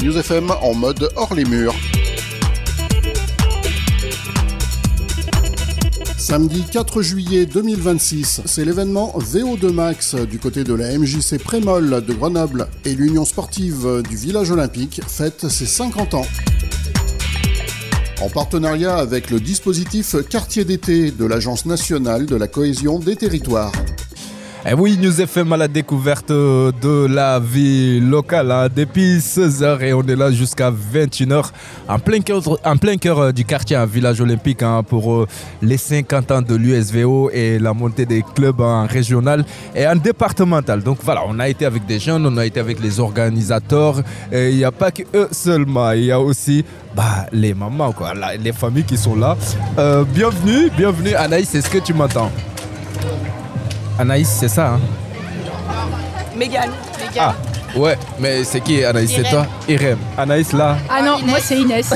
News FM en mode hors les murs. Samedi 4 juillet 2026, c'est l'événement VO2 Max du côté de la MJC Prémol de Grenoble et l'Union sportive du village olympique fête ses 50 ans. En partenariat avec le dispositif Quartier d'été de l'Agence nationale de la cohésion des territoires. Et oui, News FM à la découverte de la vie locale depuis 16h et on est là jusqu'à 21h en plein cœur du quartier, un village olympique pour les 50 ans de l'USVO et la montée des clubs en régional et en départemental. Donc voilà, on a été avec des jeunes, on a été avec les organisateurs et il n'y a pas que eux seulement, il y a aussi les mamans, les familles qui sont là. Bienvenue Anaïs, est-ce que tu m'entends? Anaïs, c'est ça, hein? Mégane. Ah, ouais, mais c'est qui Anaïs? C'est toi? Irem. Anaïs là? Ah non, Inès. Moi c'est Inès.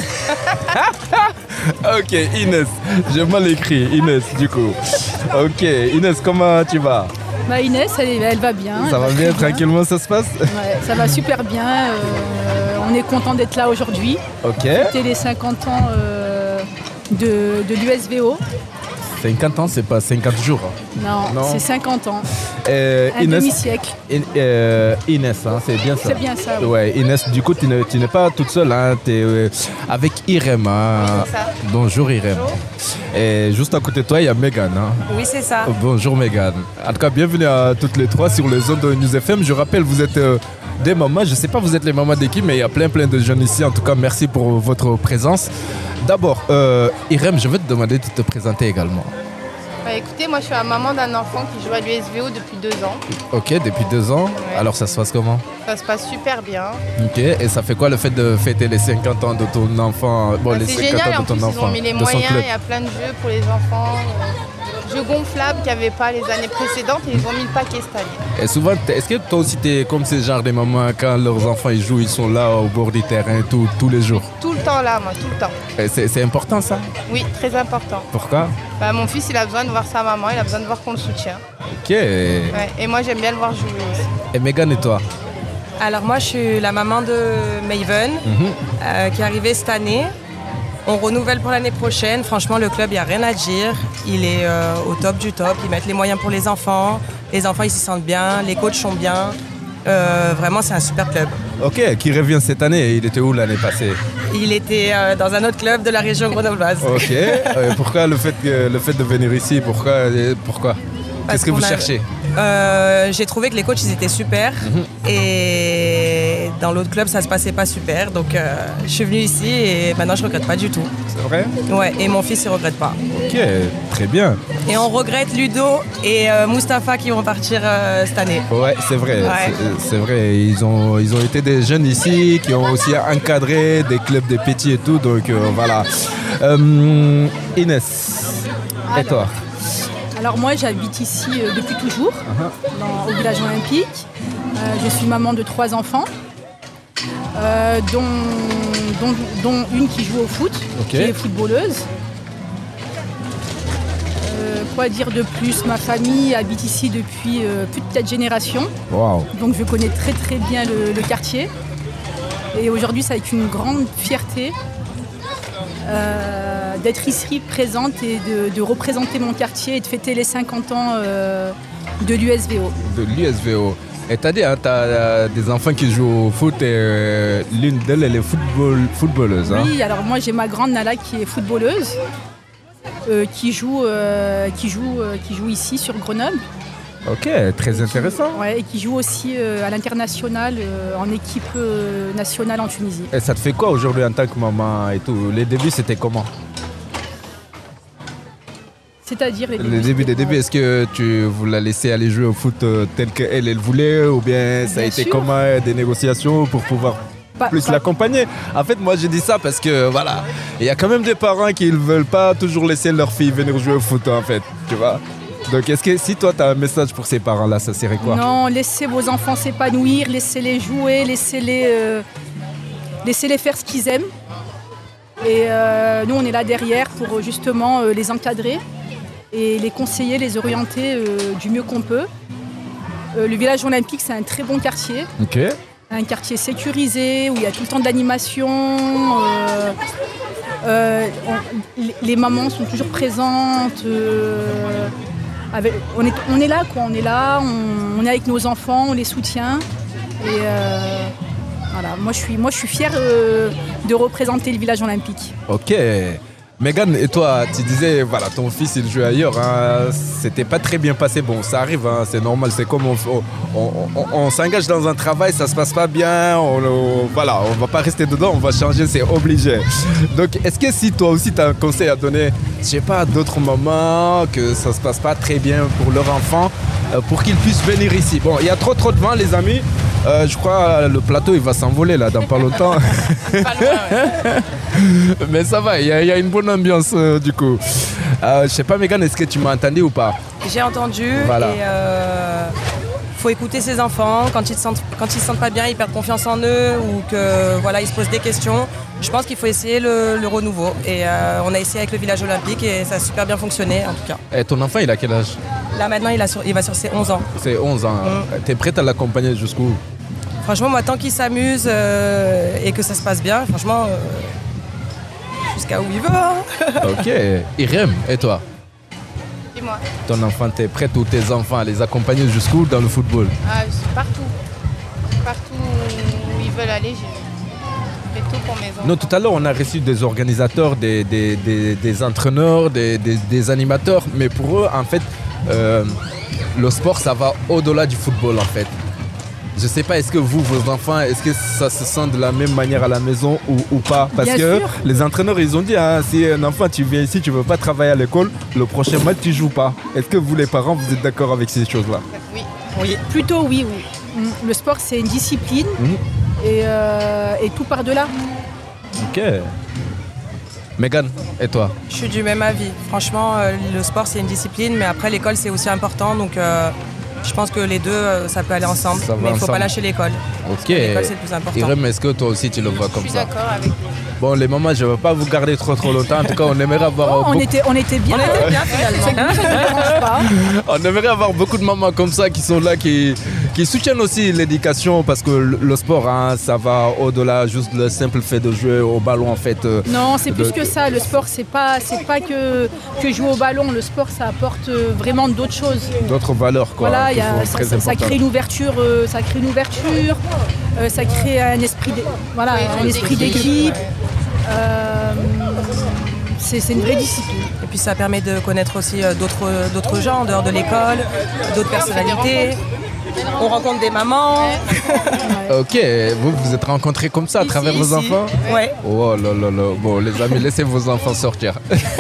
Ok, Inès. J'ai mal écrit, Inès, du coup. Ok, Inès, comment tu vas? Inès, elle va bien. Ça va bien, tranquillement, ça se passe? Ouais, ça va super bien. On est content d'être là aujourd'hui. Ok. C'était les 50 ans de l'USVO. 50 ans, c'est pas 50 jours. Non. C'est 50 ans. Un demi-siècle. Inès, c'est bien ça. C'est bien ça. Oui. Ouais, Inès, du coup, tu n'es pas toute seule. Tu es avec Irem. Oui, c'est ça. Bonjour Irem. Bonjour. Et juste à côté de toi, il y a Mégane. Oui, c'est ça. Bonjour Mégane. En tout cas, bienvenue à toutes les trois sur les ondes de News FM. Je rappelle, vous êtes des mamans. Je ne sais pas vous êtes les mamans d'équipe, mais il y a plein de jeunes ici. En tout cas, merci pour votre présence. D'abord, Irem, je vais te demander de te présenter également. Écoutez, moi je suis la maman d'un enfant qui joue à l'USVO depuis 2 ans. Ok, depuis 2 ans. Ouais. Alors ça se passe comment? Ça se passe super bien. Ok, et ça fait quoi le fait de fêter les 50 ans de ton enfant? Les c'est 50 génial, ans en de ton plus enfant, ils ont mis les de son moyens, club. il y a plein de jeux pour les enfants. Jeux gonflables qu'il n'y avait pas les années précédentes et ils ont mis le paquet cette année. Et souvent, est-ce que toi aussi t'es comme ces genres de mamans quand leurs enfants ils jouent, ils sont là au bord du terrain tous les jours? Tout le temps là, moi, tout le temps. Et c'est important ça? Oui, très important. Pourquoi? Mon fils il a besoin de voir sa maman, il a besoin de voir qu'on le soutient. Ok. Ouais, et moi j'aime bien le voir jouer aussi. Et Mégane et toi? Alors moi je suis la maman de Maven qui est arrivée cette année. On renouvelle pour l'année prochaine. Franchement le club il n'y a rien à dire. Il est au top du top. Ils mettent les moyens pour les enfants. Les enfants ils s'y sentent bien. Les coachs sont bien. Vraiment c'est un super club. Ok, qui revient cette année? Il était où l'année passée? Il était dans un autre club de la région grenobloise. Ok. Pourquoi le fait de venir ici? Pourquoi? Qu'est-ce que vous cherchez? J'ai trouvé que les coachs ils étaient super et dans l'autre club ça se passait pas super, donc je suis venue ici et maintenant je regrette pas du tout. C'est vrai? Ouais, et mon fils il regrette pas. Ok, très bien. Et on regrette Ludo et Mustapha qui vont partir cette année. Ouais, c'est vrai. Ouais. C'est vrai. Ils ont été des jeunes ici qui ont aussi encadré des clubs des petits et tout. Donc voilà. Inès, et toi? Alors moi j'habite ici depuis toujours, au village olympique. Je suis maman de 3 enfants, dont une qui joue au foot, qui est footballeuse. Quoi dire de plus? Ma famille habite ici depuis plus de 4 générations. Wow. Donc je connais très bien le quartier. Et aujourd'hui c'est avec une grande fierté d'être ici présente et de représenter mon quartier et de fêter les 50 ans de l'USVO. De l'USVO. Et t'as dit, t'as des enfants qui jouent au foot et l'une d'elles, elle est footballeuse. Oui, alors moi j'ai ma grande Nala qui est footballeuse, qui joue ici sur Grenoble. Ok, très intéressant. Ouais, et qui joue aussi à l'international en équipe nationale en Tunisie. Et ça te fait quoi aujourd'hui en tant que maman et tout? Les débuts, c'était comment? C'est-à-dire les débuts, est-ce que vous la laissez aller jouer au foot tel qu'elle voulait, ou bien ça a été comment des négociations pour pouvoir plus l'accompagner? En fait, moi, j'ai dit ça parce que, voilà, il y a quand même des parents qui ne veulent pas toujours laisser leur fille venir jouer au foot, en fait, tu vois. Donc, est-ce que si toi, tu as un message pour ces parents-là, ça serait quoi? Non, laissez vos enfants s'épanouir, laissez-les jouer, laissez-les faire ce qu'ils aiment. Et nous, on est là derrière pour justement les encadrer et les conseiller, les orienter du mieux qu'on peut. Le village olympique, c'est un très bon quartier. Ok. un quartier sécurisé où il y a tout le temps de l'animation. Les mamans sont toujours présentes. On est là, quoi. On est là, on est avec nos enfants, on les soutient. Et voilà, moi je suis fière de représenter le village olympique. Ok. Megan, et toi, tu disais, voilà, ton fils il joue ailleurs, hein, c'était pas très bien passé. Bon, ça arrive, hein, c'est normal, c'est comme on s'engage dans un travail, ça se passe pas bien, voilà, on va pas rester dedans, on va changer, c'est obligé. Donc, est-ce que si toi aussi tu as un conseil à donner, je sais pas, à d'autres mamans, que ça se passe pas très bien pour leur enfant, pour qu'ils puissent venir ici? Bon, il y a trop de vent, les amis. Je crois le plateau il va s'envoler là dans pas longtemps. Pas loin, ouais. Mais ça va, il y a une bonne ambiance du coup. Je sais pas Megan, est-ce que tu m'as entendu ou pas? J'ai entendu. Voilà. Et faut écouter ses enfants. Quand ils se sentent pas bien, ils perdent confiance en eux ou que voilà, ils se posent des questions. Je pense qu'il faut essayer le renouveau. Et on a essayé avec le village olympique et ça a super bien fonctionné en tout cas. Et ton enfant il a quel âge? Là maintenant il va sur ses 11 ans. C'est 11 ans. T'es prête à l'accompagner jusqu'où? Franchement moi tant qu'il s'amuse et que ça se passe bien, franchement jusqu'à où il va. Ok. Irem, et toi? Dis-moi. Ton enfant, t'es prête ou tes enfants à les accompagner jusqu'où dans le football? Partout. Partout où ils veulent aller, je fais tout pour mes enfants. Non, tout à l'heure, on a reçu des organisateurs, des entraîneurs, des animateurs. Mais pour eux, en fait, le sport, ça va au-delà du football, en fait. Je sais pas, est-ce que vous, vos enfants, est-ce que ça se sent de la même manière à la maison ou pas? Parce Bien que sûr. les entraîneurs, ils ont dit, hein, si un enfant, tu viens ici, tu veux pas travailler à l'école, le prochain match, tu joues pas. Est-ce que vous, les parents, vous êtes d'accord avec ces choses-là? Oui. Plutôt oui. Le sport c'est une discipline et tout par-delà. Ok. Megan, et toi? Je suis du même avis. Franchement le sport c'est une discipline mais après l'école c'est aussi important donc je pense que les deux ça peut aller ensemble. Ça va mais il ne faut ensemble. pas lâcher l'école. Parce Ok. que l'école c'est le plus important. Irem, est-ce que toi aussi tu le vois Je comme suis ça? d'accord avec lui. Bon, les mamans, je ne vais pas vous garder trop longtemps. En tout cas, on aimerait avoir On était bien. On était bien finalement. C'est que nous, ça ne nous dérange pas. On aimerait avoir beaucoup de mamans comme ça qui sont là, qui soutiennent aussi l'éducation parce que le sport, hein, ça va au-delà juste le simple fait de jouer au ballon en fait. Non, c'est plus que ça. Le sport, c'est pas que jouer au ballon. Le sport, ça apporte vraiment d'autres choses. D'autres valeurs, quoi. Voilà, qui sont très ça importantes. crée une ouverture. Ça crée un esprit, un esprit d'équipe. C'est une vraie discipline. Et puis ça permet de connaître aussi d'autres gens en dehors de l'école, d'autres personnalités. On rencontre des mamans. Ok, vous êtes rencontrés comme ça à travers vos enfants? Ouais. Oh là là là. Bon, les amis, laissez vos enfants sortir.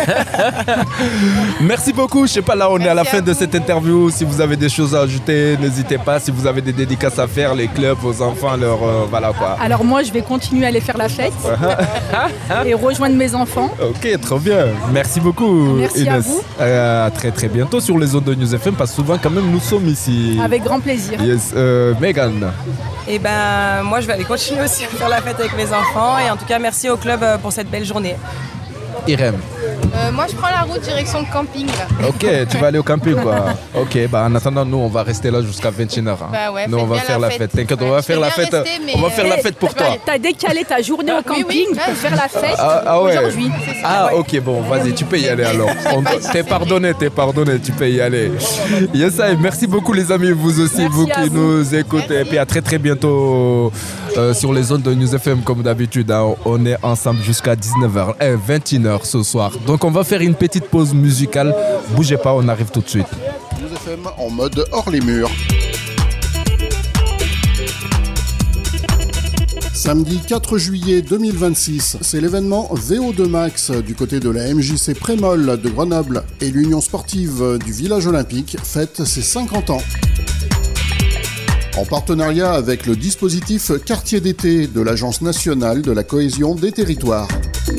Merci beaucoup. Je sais pas, là, on est à la fin de cette interview. Si vous avez des choses à ajouter, n'hésitez pas. Si vous avez des dédicaces à faire, les clubs, vos enfants, voilà quoi. Alors moi, je vais continuer à aller faire la fête et rejoindre mes enfants. Ok, trop bien. Merci beaucoup, Merci Inès. à vous. À très très bientôt sur les ondes de News FM parce que souvent quand même nous sommes ici. Avec grand plaisir. Yes, Megan. Et ben moi je vais aller continuer aussi à faire la fête avec mes enfants et en tout cas merci au club pour cette belle journée. Irem. Moi, je prends la route direction le camping. Là. Ok, tu vas aller au camping quoi. Ok, bah en attendant, nous on va rester là jusqu'à 21h. Hein. Bah ouais, nous on va faites bien faire la la fête. fête. T'inquiète, on Ouais, va je faire vais la bien fête. rester, mais- On va faire la fête pour toi. T'as décalé ta journée au camping oui, pour faire la fête Ah ouais. aujourd'hui. Ah ok, bon, vas-y, tu peux y aller alors. T'es pardonné, tu peux y aller. Yes, I, merci beaucoup les amis, vous aussi, Merci vous à qui vous. nous écoutez. Et puis à très très bientôt sur les ondes de News FM comme d'habitude. Hein. On est ensemble jusqu'à 19h, 21h ce soir. Donc on va faire une petite pause musicale. Bougez pas, on arrive tout de suite. News FM en mode hors les murs. Samedi 4 juillet 2026, c'est l'événement VO2 Max du côté de la MJC Prémol de Grenoble et l'Union sportive du village olympique fête ses 50 ans. En partenariat avec le dispositif Quartier d'été de l'Agence nationale de la cohésion des territoires.